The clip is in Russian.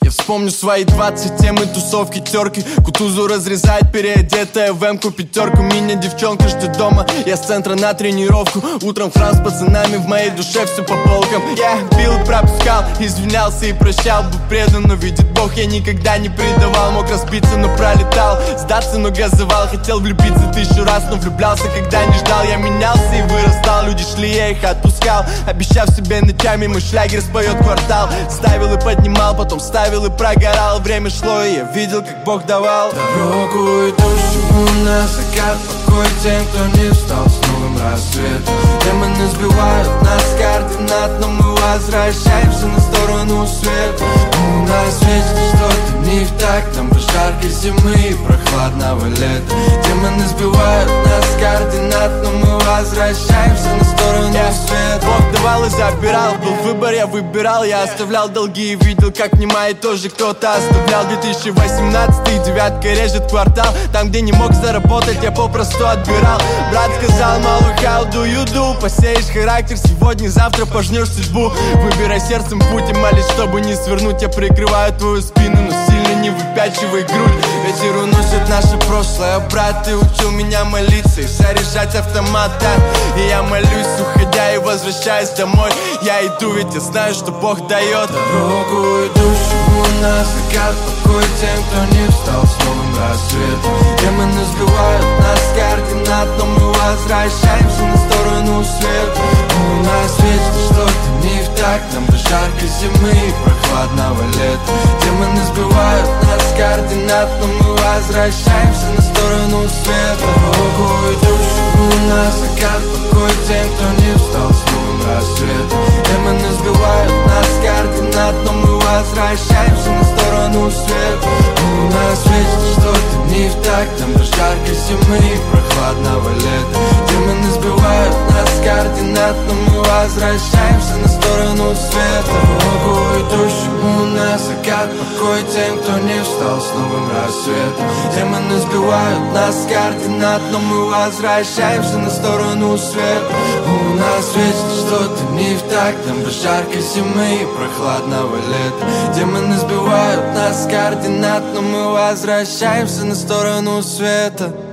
Я вспомню свои 20, темы, тусовки, терки. Кутузу разрезает переодетая в М-ку пятерку. Меня девчонка ждет дома, я с центра на тренировку. Утром в храм с пацанами, в моей душе все по полкам. Я пил и пропускал, извинялся и прощал. Был предан, но видит Бог, я никогда не предавал. Мог разбиться, но пролетал, сдаться, но газовал. Хотел влюбиться 1000 раз, но влюблялся, когда не ждал. Я менялся и вырастал, люди шли, я их отпускал. Обещав себе ночами, мой шлягер споет квартал. Ставил и поднимал, потом ставил и прогорал. Время шло, и я видел, как Бог давал дорогу идущему на закат. Покой тем, кто не встал с новым рассветом. Демоны сбивают нас с координат, но мы возвращаемся на сторону света. У нас вечно что-то не так, там жарко зимы и прохладного лета. Демоны сбивают нас с координат, но мы возвращаемся на сторону света. Бог давал и забирал, был выбор, я выбирал. Я оставлял долги и видел, как немая тоже кто-то оставлял. 2018, девятка режет квартал. Там, где не мог заработать, я попросту отбирал. Брат сказал, малый, how do you do? Посеешь характер сегодня, завтра пожнешь судьбу. Выбирай сердцем путь и молись, чтобы не свернуть. Я прикрываю твою спину, но сильно не выпячивай грудь. Ветер уносит наше прошлое. Брат, ты учил меня молиться и заряжать автомат, да. И я молюсь, уходя и возвращаясь домой. Я иду, ведь я знаю, что Бог дает дорогу идущему на закат. Покой тем, кто не встал с новым рассветом. Демоны сбивают нас с координат, но мы возвращаемся на сторону света. У нас вечно что-то не в так, нам жарко зимы и прохладного лета. Демоны сбивают нас с координат, но мы возвращаемся на сторону света. Дорогу идущему на закат. Покой тем, кто не встал с новым рассветом. Демоны сбивают нас с координат, но мы возвращаемся на сторону света. У нас вечно что-то не в так, там жарко зимы и прохладного лета. Демоны сбивают нас с координат, но мы возвращаемся на сторону света. Дорогу идущему на закат. Покой тем, кто не встал с новым рассветом. Демоны сбивают нас с координат, но мы возвращаемся на сторону света. У нас вечно что-то не в так, там жарко зимы и прохладного лета. Демоны сбивают нас с координат, но мы возвращаемся на сторону света.